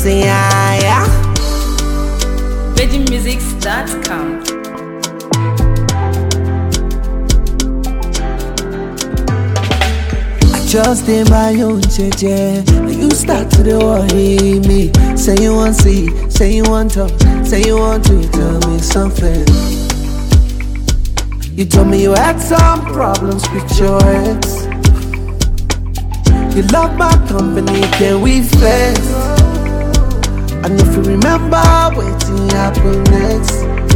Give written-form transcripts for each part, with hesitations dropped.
say yeah. VeggieMusics.com. Just in my own jeje, and you start to worry me. Say you want see, say you want talk, say you want to tell me something. You told me you had some problems with your ex. You love my company, can we flex? And if you remember waiting happen next,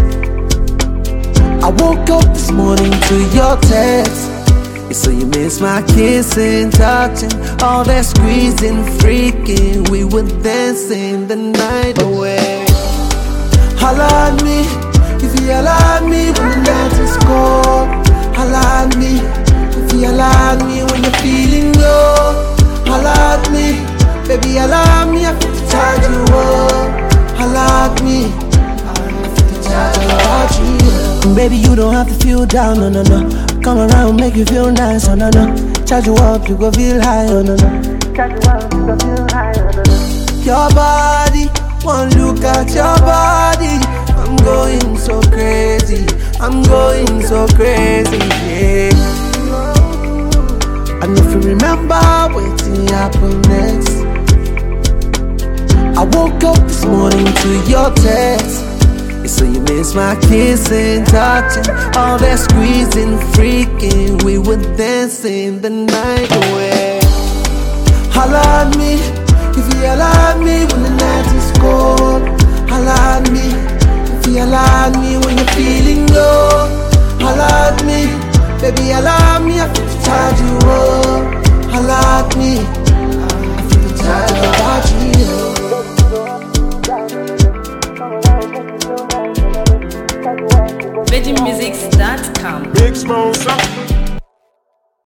I woke up this morning to your text. So you miss my kissing, touching, all that squeezing, freaking. We were dancing the night away. Holla at me, if you holla at me when the night is cold. Holla at me, if you holla at me when you're feeling low. Holla at me, baby holla at me, I feel to charge you up. Holla at me, I feel to charge you up. Baby you don't have to feel down, no, no, no. Come around, make you feel nice, oh no no. Charge you up, you go feel high, oh no no. Charge you up, you go feel high, oh no no. Your body, one look at your body. I'm going so crazy, I'm going so crazy, yeah. And if you remember waiting happen next, I woke up this morning to your text. So you miss my kissing, touching, all that squeezing, freaking. We were dancing the night away. Holla at me, if you holla at me when the night is cold. Holla at me, if you holla at me when you're feeling low. Holla at me, baby holla at me, I feel to charge you up. Holla at me, I feel to charge you up. VeggieMusics.com. Big Smoke.